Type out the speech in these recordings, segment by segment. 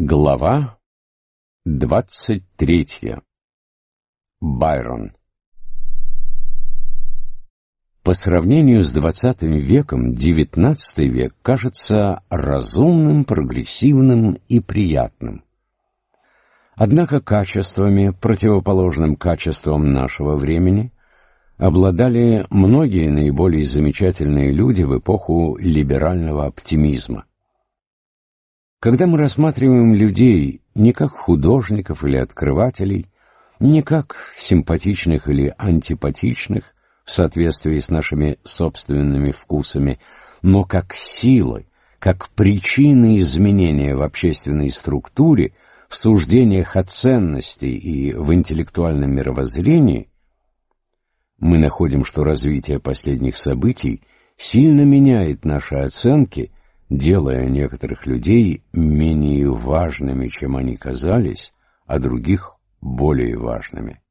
Глава 23. Байрон. По сравнению с XX веком, XIX век кажется разумным, прогрессивным и приятным. Однако качествами, противоположным качествам нашего времени, обладали многие наиболее замечательные люди в эпоху либерального оптимизма. Когда мы рассматриваем людей не как художников или открывателей, не как симпатичных или антипатичных в соответствии с нашими собственными вкусами, но как силы, как причины изменения в общественной структуре, в суждениях о ценности и в интеллектуальном мировоззрении, мы находим, что развитие последних событий сильно меняет наши оценки, делая некоторых людей менее важными, чем они казались, а других более важными.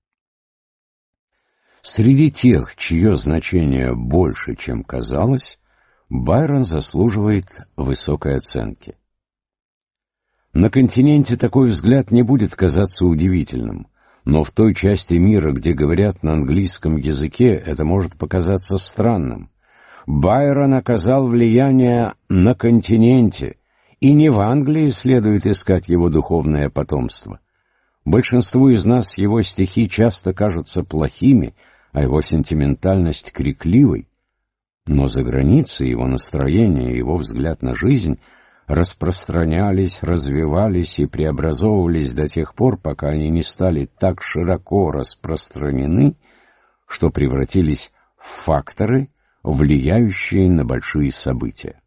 Среди тех, чье значение больше, чем казалось, Байрон заслуживает высокой оценки. На континенте такой взгляд не будет казаться удивительным, но в той части мира, где говорят на английском языке, это может показаться странным. Байрон оказал влияние на континенте, и не в Англии следует искать его духовное потомство. Большинству из нас его стихи часто кажутся плохими, а его сентиментальность крикливой, но за границей его настроение, его взгляд на жизнь распространялись, развивались и преобразовывались до тех пор, пока они не стали так широко распространены, что превратились в факторы, влияющие на большие события.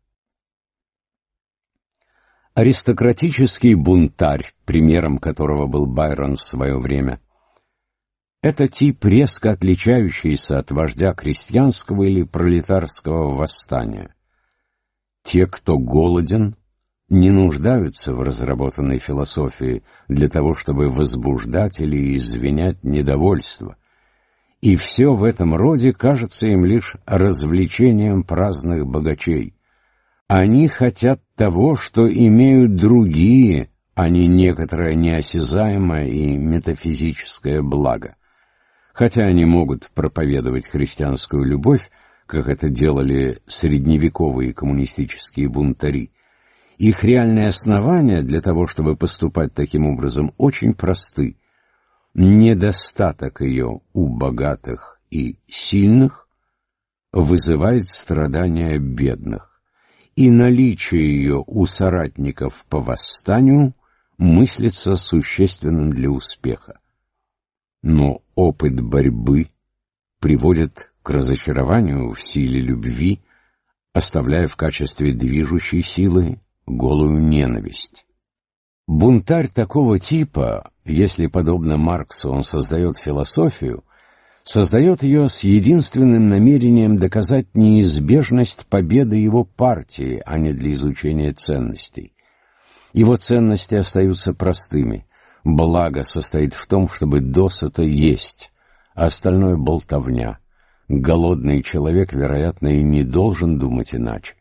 Аристократический бунтарь, примером которого был Байрон в свое время, это тип, резко отличающийся от вождя крестьянского или пролетарского восстания. Те, кто голоден, не нуждаются в разработанной философии для того, чтобы возбуждать или извинять недовольство. И все в этом роде кажется им лишь развлечением праздных богачей. Они хотят того, что имеют другие, а не некоторое неосязаемое и метафизическое благо. Хотя они могут проповедовать христианскую любовь, как это делали средневековые коммунистические бунтари, их реальные основания для того, чтобы поступать таким образом, очень просты. Недостаток ее у богатых и сильных вызывает страдания бедных, и наличие ее у соратников по восстанию мыслится существенным для успеха. Но опыт борьбы приводит к разочарованию в силе любви, оставляя в качестве движущей силы голую ненависть. Бунтарь такого типа, если, подобно Марксу, он создает философию, создает ее с единственным намерением доказать неизбежность победы его партии, а не для изучения ценностей. Его ценности остаются простыми. Благо состоит в том, чтобы досыта есть, а остальное — болтовня. Голодный человек, вероятно, и не должен думать иначе.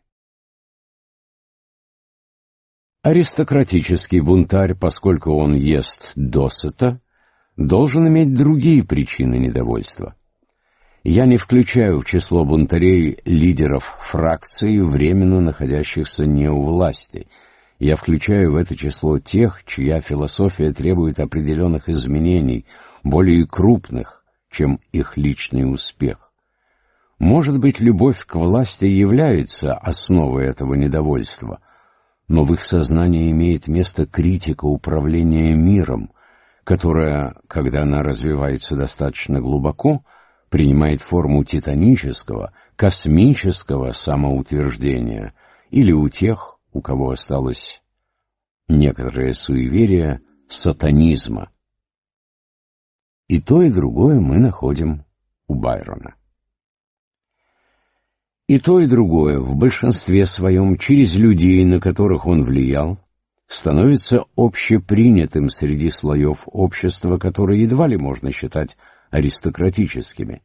Аристократический бунтарь, поскольку он ест досыта, должен иметь другие причины недовольства. Я не включаю в число бунтарей лидеров фракций, временно находящихся не у власти. Я включаю в это число тех, чья философия требует определенных изменений, более крупных, чем их личный успех. Может быть, любовь к власти является основой этого недовольства, но в их сознании имеет место критика управления миром, которая, когда она развивается достаточно глубоко, принимает форму титанического, космического самоутверждения, или у тех, у кого осталось некоторое суеверие, сатанизма. И то, и другое мы находим у Байрона. И то, и другое в большинстве своем через людей, на которых он влиял, становится общепринятым среди слоев общества, которые едва ли можно считать аристократическими.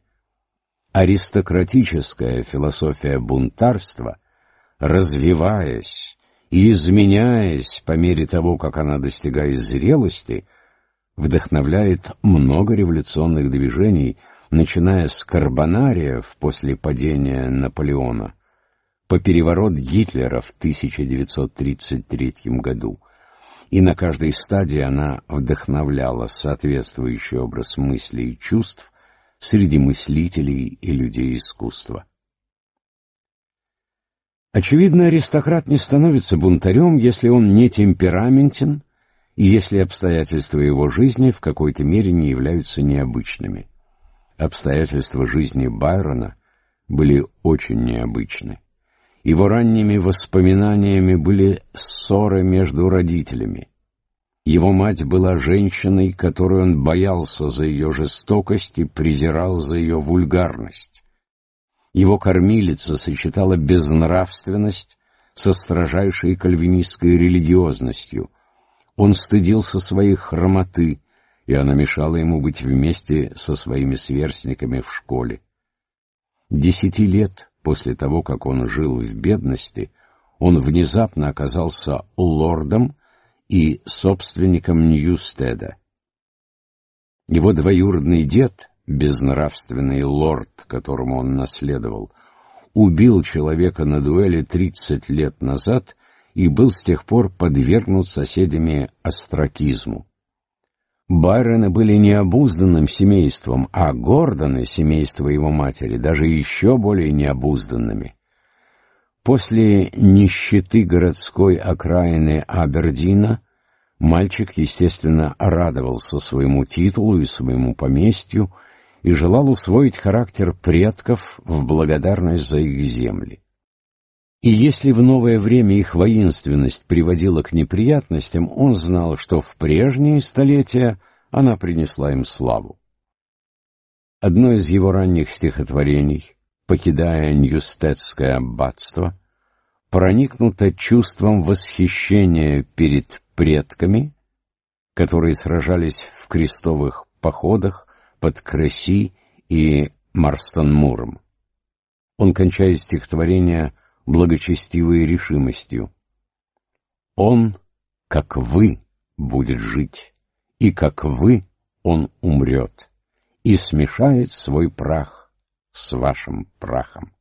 Аристократическая философия бунтарства, развиваясь и, изменяясь по мере того, как она достигает зрелости, вдохновляет много революционных движений, начиная с карбонариев после падения Наполеона, по переворот Гитлера в 1933 году. И на каждой стадии она вдохновляла соответствующий образ мыслей и чувств среди мыслителей и людей искусства. Очевидно, аристократ не становится бунтарем, если он не темпераментен и если обстоятельства его жизни в какой-то мере не являются необычными. Обстоятельства жизни Байрона были очень необычны. Его ранними воспоминаниями были ссоры между родителями. Его мать была женщиной, которую он боялся за ее жестокость и презирал за ее вульгарность. Его кормилица сочетала безнравственность со строжайшей кальвинистской религиозностью. Он стыдился своей хромоты, и она мешала ему быть вместе со своими сверстниками в школе. 10 лет после того, как он жил в бедности, он внезапно оказался лордом и собственником Ньюстеда. Его двоюродный дед, безнравственный лорд, которому он наследовал, убил человека на дуэли 30 лет назад и был с тех пор подвергнут соседями остракизму. Байроны были необузданным семейством, а Гордоны, семейство его матери, даже еще более необузданными. После нищеты городской окраины Абердина мальчик, естественно, радовался своему титулу и своему поместью и желал усвоить характер предков в благодарность за их земли. И если в новое время их воинственность приводила к неприятностям, он знал, что в прежние столетия она принесла им славу. Одно из его ранних стихотворений, покидая Ньюстедское аббатство, проникнуто чувством восхищения перед предками, которые сражались в крестовых походах под Креси и Марстон-Муром. Он кончает стихотворение благочестивой решимостью. «Он, как вы, будет жить, и как вы он умрет, и смешает свой прах с вашим прахом».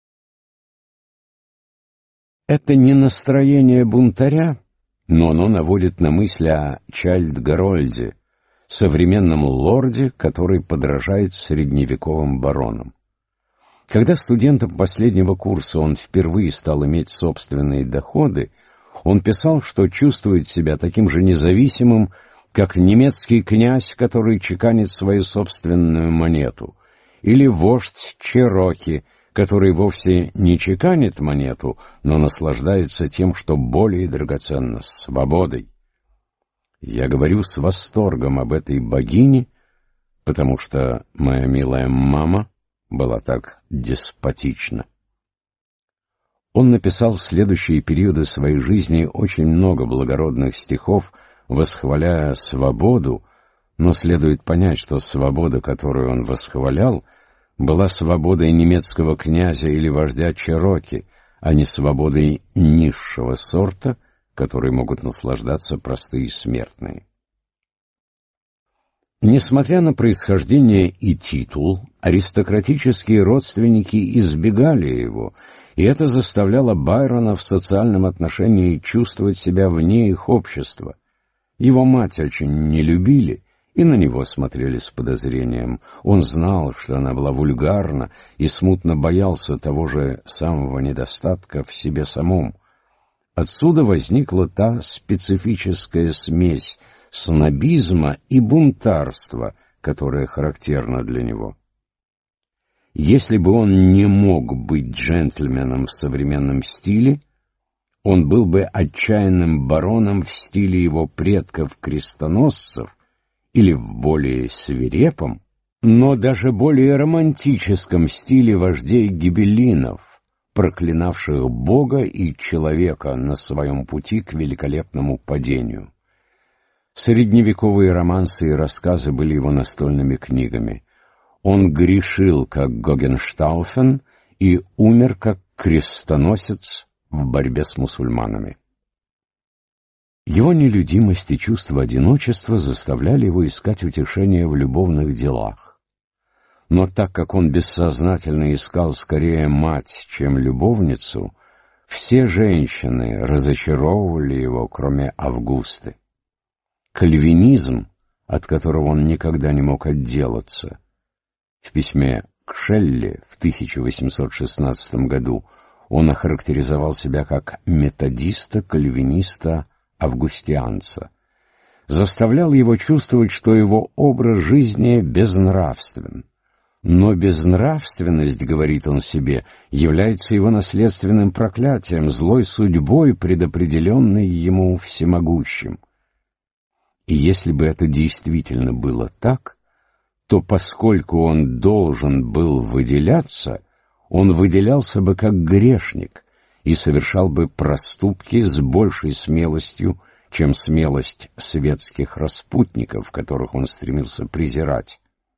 Это не настроение бунтаря, но оно наводит на мысль о Чайльд-Гарольде, современном лорде, который подражает средневековым баронам. Когда студентом последнего курса он впервые стал иметь собственные доходы, он писал, что чувствует себя таким же независимым, как немецкий князь, который чеканит свою собственную монету, или вождь Чероки, который вовсе не чеканит монету, но наслаждается тем, что более драгоценно — свободой. Я говорю с восторгом об этой богине, потому что моя милая мама была так деспотична. Он написал в следующие периоды своей жизни очень много благородных стихов, восхваляя свободу, но следует понять, что свобода, которую он восхвалял, была свободой немецкого князя или вождя Чероки, а не свободой низшего сорта, которой могут наслаждаться простые смертные. Несмотря на происхождение и титул, аристократические родственники избегали его, и это заставляло Байрона в социальном отношении чувствовать себя вне их общества. Его мать очень не любили и на него смотрели с подозрением. Он знал, что она была вульгарна, и смутно боялся того же самого недостатка в себе самом. Отсюда возникла та специфическая смесь снобизма и бунтарства, которая характерна для него. Если бы он не мог быть джентльменом в современном стиле, он был бы отчаянным бароном в стиле его предков-крестоносцев или в более свирепом, но даже более романтическом стиле вождей гибеллинов, проклинавших Бога и человека на своем пути к великолепному падению. Средневековые романсы и рассказы были его настольными книгами. Он грешил, как Гогенштауфен, и умер, как крестоносец в борьбе с мусульманами. Его нелюдимость и чувство одиночества заставляли его искать утешение в любовных делах. Но так как он бессознательно искал скорее мать, чем любовницу, все женщины разочаровывали его, кроме Августы. Кальвинизм, от которого он никогда не мог отделаться. В письме к Шелли в 1816 году он охарактеризовал себя как методиста, кальвиниста, августианца. Заставлял его чувствовать, что его образ жизни безнравствен. Но безнравственность, говорит он себе, является его наследственным проклятием, злой судьбой, предопределенной ему всемогущим. И если бы это действительно было так, то поскольку он должен был выделяться, он выделялся бы как грешник и совершал бы проступки с большей смелостью, чем смелость светских распутников, которых он стремился презирать.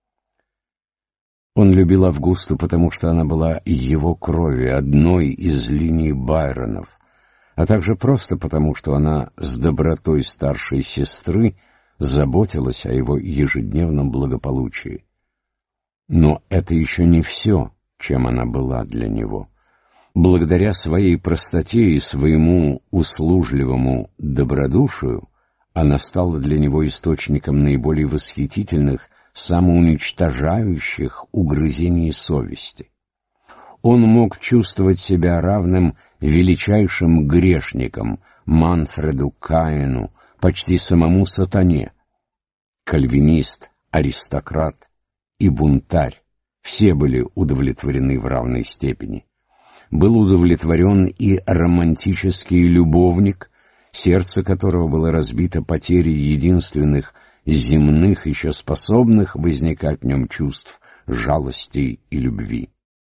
Он любил Августу, потому что она была его крови, одной из линий Байронов, а также просто потому, что она с добротой старшей сестры заботилась о его ежедневном благополучии. Но это еще не все, чем она была для него. Благодаря своей простоте и своему услужливому добродушию она стала для него источником наиболее восхитительных, самоуничтожающих угрызений совести. Он мог чувствовать себя равным величайшим грешникам, Манфреду Каину, почти самому сатане. Кальвинист, аристократ и бунтарь — все были удовлетворены в равной степени. Был удовлетворен и романтический любовник, сердце которого было разбито потерей единственных земных, еще способных возникать в нем чувств жалости и любви.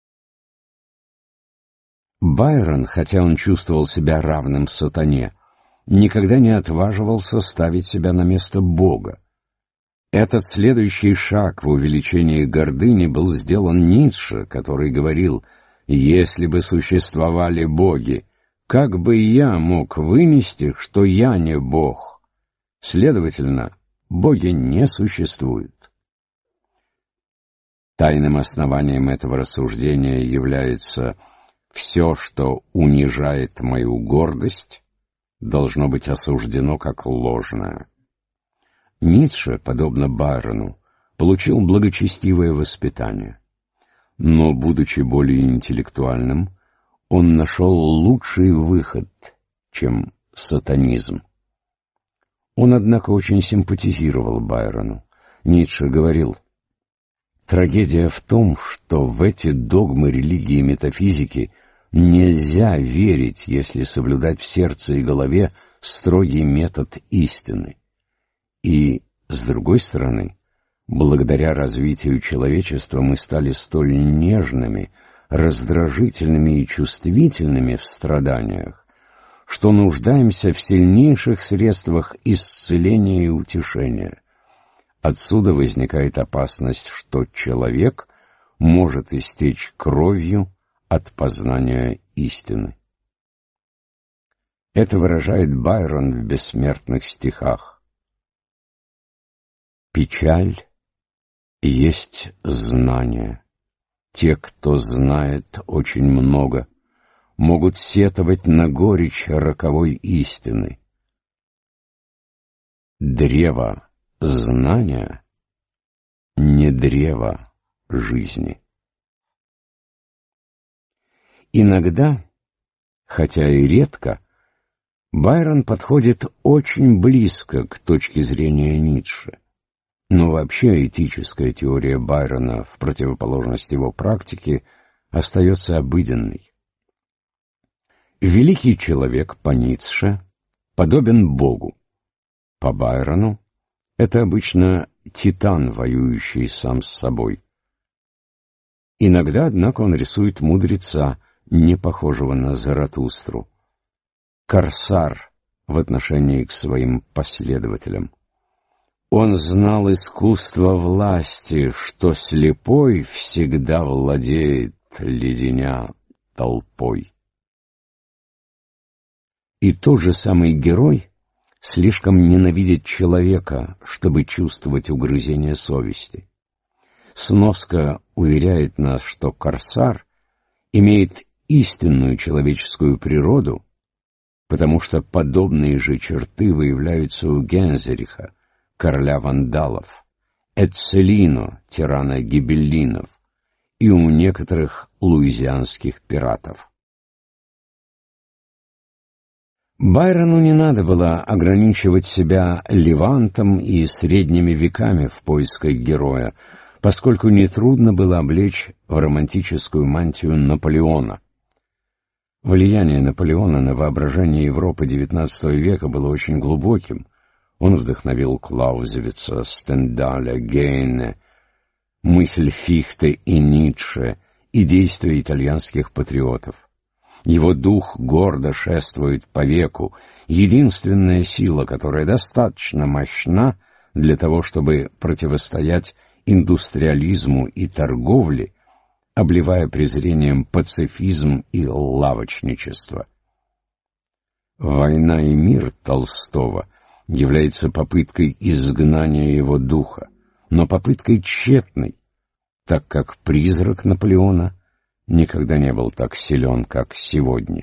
Байрон, хотя он чувствовал себя равным сатане, никогда не отваживался ставить себя на место Бога. Этот следующий шаг в увеличении гордыни был сделан Ницше, который говорил: «Если бы существовали боги, как бы я мог вынести, что я не Бог? Следовательно, боги не существуют». Тайным основанием этого рассуждения является: все, что унижает мою гордость, должно быть осуждено как ложное. Ницше, подобно Байрону, получил благочестивое воспитание. Но, будучи более интеллектуальным, он нашел лучший выход, чем сатанизм. Он, однако, очень симпатизировал Байрону. Ницше говорил: «Трагедия в том, что в эти догмы религии и метафизики нельзя верить, если соблюдать в сердце и голове строгий метод истины. И, с другой стороны, благодаря развитию человечества мы стали столь нежными, раздражительными и чувствительными в страданиях, что нуждаемся в сильнейших средствах исцеления и утешения. Отсюда возникает опасность, что человек может истечь кровью от познания истины». Это выражает Байрон в бессмертных стихах. «Печаль есть знание. Те, кто знает очень много, могут сетовать на горечь роковой истины. Древо знания не древо жизни». Иногда, хотя и редко, Байрон подходит очень близко к точке зрения Ницше. Но вообще этическая теория Байрона, в противоположность его практике, остается обыденной. Великий человек по Ницше подобен Богу. По Байрону это обычно титан, воюющий сам с собой. Иногда, однако, он рисует мудреца, не похожего на Заратустру, корсар в отношении к своим последователям. Он знал искусство власти, что слепой всегда владеет, леденя толпой. И тот же самый герой слишком ненавидит человека, чтобы чувствовать угрызение совести. Сноска уверяет нас, что корсар имеет истинную человеческую природу, потому что подобные же черты выявляются у Гензериха, короля вандалов, Эцелино, тирана гибеллинов, и у некоторых луизианских пиратов. Байрону не надо было ограничивать себя Левантом и средними веками в поисках героя, поскольку нетрудно было облечь в романтическую мантию Наполеона. Влияние Наполеона на воображение Европы XIX века было очень глубоким. Он вдохновил Клаузевица, Стендаля, Гейне, мысль Фихте и Ницше и действия итальянских патриотов. Его дух гордо шествует по веку, единственная сила, которая достаточно мощна для того, чтобы противостоять индустриализму и торговле, обливая презрением пацифизм и лавочничество. «Война и мир» Толстого является попыткой изгнания его духа, но попыткой тщетной, так как призрак Наполеона никогда не был так силен, как сегодня.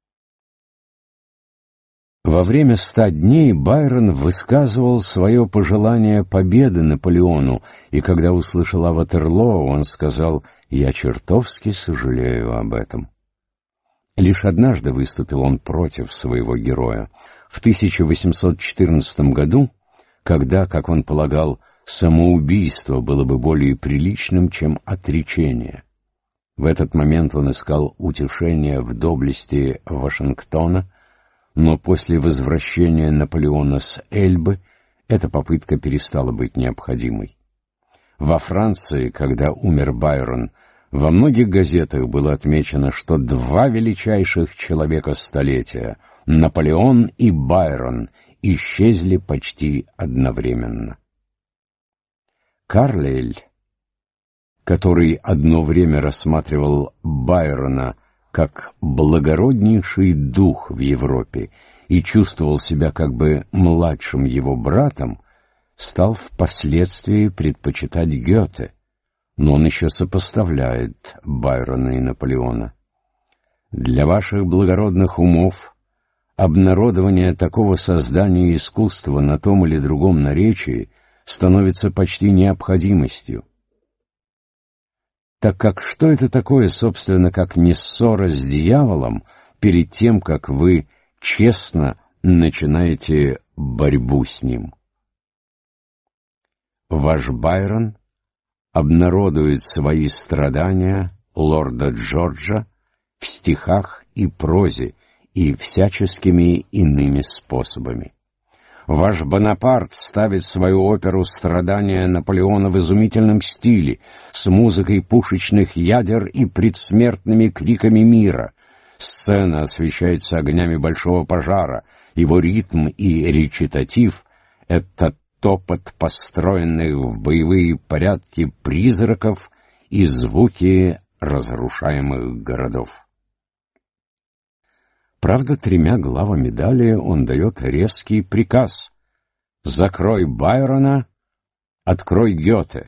Во время 100 дней Байрон высказывал свое пожелание победы Наполеону, и когда услышал о Ватерлоо, он сказал: «Я чертовски сожалею об этом». Лишь однажды выступил он против своего героя. В 1814 году, когда, как он полагал, самоубийство было бы более приличным, чем отречение. В этот момент он искал утешения в доблести Вашингтона, но после возвращения Наполеона с Эльбы эта попытка перестала быть необходимой. Во Франции, когда умер Байрон, во многих газетах было отмечено, что два величайших человека столетия, Наполеон и Байрон, исчезли почти одновременно. Карлейль, который одно время рассматривал Байрона как благороднейший дух в Европе и чувствовал себя как бы младшим его братом, стал впоследствии предпочитать Гёте, но он еще сопоставляет Байрона и Наполеона. Для ваших благородных умов обнародование такого создания искусства на том или другом наречии становится почти необходимостью. Так как что это такое, собственно, как не ссора с дьяволом перед тем, как вы честно начинаете борьбу с ним? Ваш Байрон обнародует свои страдания лорда Джорджа в стихах и прозе и всяческими иными способами. Ваш Бонапарт ставит свою оперу «Страдания Наполеона» в изумительном стиле, с музыкой пушечных ядер и предсмертными криками мира. Сцена освещается огнями большого пожара, его ритм и речитатив — это топот построенных в боевые порядки призраков и звуки разрушаемых городов. Правда, 3 главами далее он дает резкий приказ: «Закрой Байрона, открой Гёте».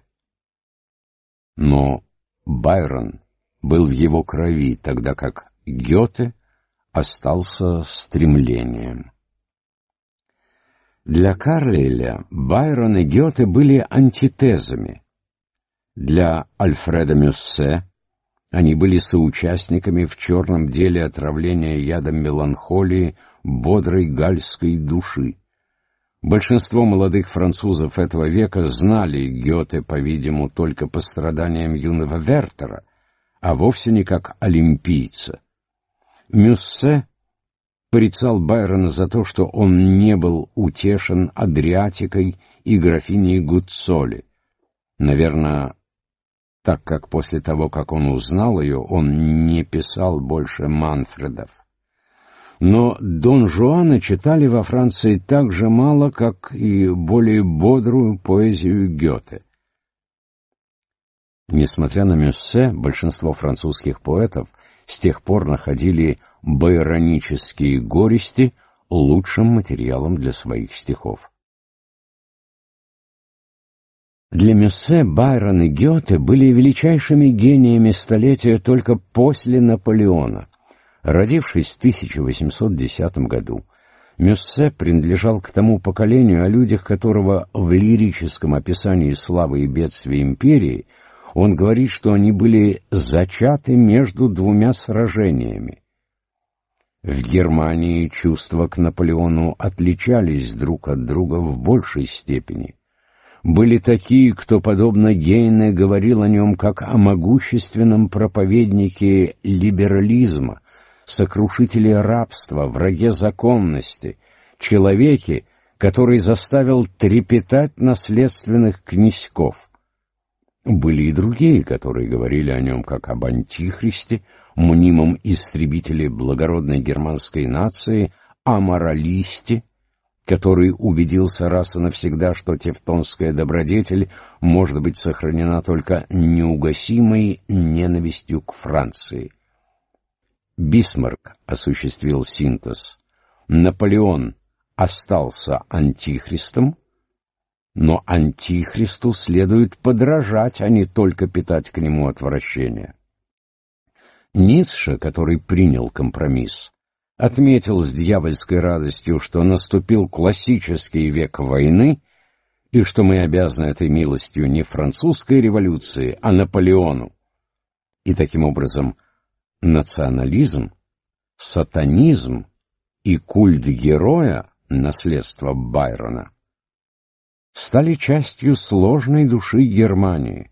Но Байрон был в его крови, тогда как Гёте остался стремлением. Для Карлейля Байрон и Гёте были антитезами. Для Альфреда Мюссе они были соучастниками в черном деле отравления ядом меланхолии бодрой гальской души. Большинство молодых французов этого века знали Гёте, по-видимому, только по страданиям юного Вертера, а вовсе не как олимпийца. Мюссе порицал Байрона за то, что он не был утешен Адриатикой и графиней Гуццоли. Наверное, так как после того, как он узнал ее, он не писал больше Манфредов. Но Дон Жуана читали во Франции так же мало, как и более бодрую поэзию Гёте. Несмотря на Мюссе, большинство французских поэтов с тех пор находили байронические горести лучшим материалом для своих стихов. Для Мюссе Байрон и Гёте были величайшими гениями столетия только после Наполеона. Родившись в 1810 году, Мюссе принадлежал к тому поколению, о людях которого в лирическом описании славы и бедствия империи он говорит, что они были зачаты между двумя сражениями. В Германии чувства к Наполеону отличались друг от друга в большей степени. Были такие, кто, подобно Гейне, говорил о нем как о могущественном проповеднике либерализма, сокрушителе рабства, враге законности, человеке, который заставил трепетать наследственных князьков. Были и другие, которые говорили о нем как об антихристе, мнимом истребителе благородной германской нации, о моралисте, который убедился раз и навсегда, что тевтонская добродетель может быть сохранена только неугасимой ненавистью к Франции. Бисмарк осуществил синтез. Наполеон остался антихристом, но антихристу следует подражать, а не только питать к нему отвращение. Ницше, который принял компромисс, отметил с дьявольской радостью, что наступил классический век войны и что мы обязаны этой милостью не французской революции, а Наполеону. И таким образом национализм, сатанизм и культ героя, наследство Байрона, стали частью сложной души Германии.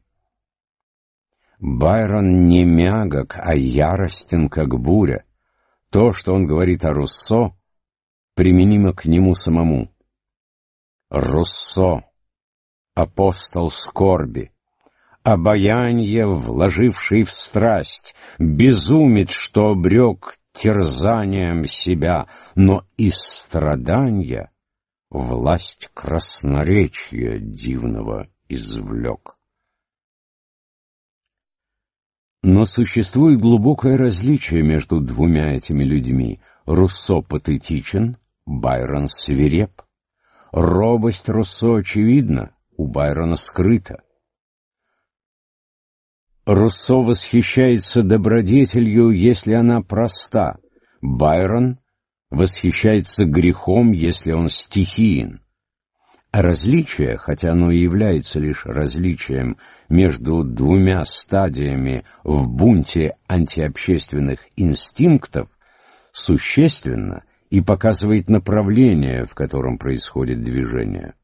Байрон не мягок, а яростен, как буря. То, что он говорит о Руссо, применимо к нему самому. Руссо, апостол скорби, обаянье, вложивший в страсть, безумец, что обрек терзанием себя, но из страдания власть красноречия дивного извлек. Но существует глубокое различие между двумя этими людьми. Руссо патетичен, Байрон свиреп. Робость Руссо очевидна, у Байрона скрыта. Руссо восхищается добродетелью, если она проста. Байрон восхищается грехом, если он стихиен. А различие, хотя оно и является лишь различием между двумя стадиями в бунте антиобщественных инстинктов, существенно и показывает направление, в котором происходит движение.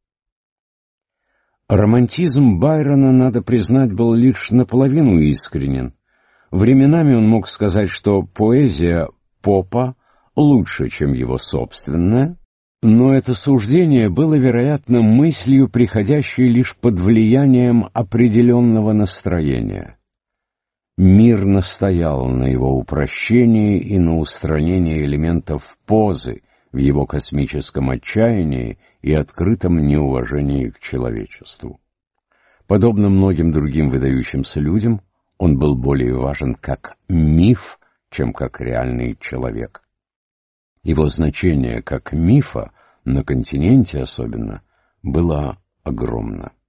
Романтизм Байрона, надо признать, был лишь наполовину искренен. Временами он мог сказать, что поэзия Попа лучше, чем его собственная, но это суждение было, вероятно, мыслью, приходящей лишь под влиянием определенного настроения. Мир настоял на его упрощении и на устранении элементов позы в его космическом отчаянии и открытом неуважении к человечеству. Подобно многим другим выдающимся людям, он был более важен как миф, чем как реальный человек. Его значение как мифа, на континенте особенно, было огромно.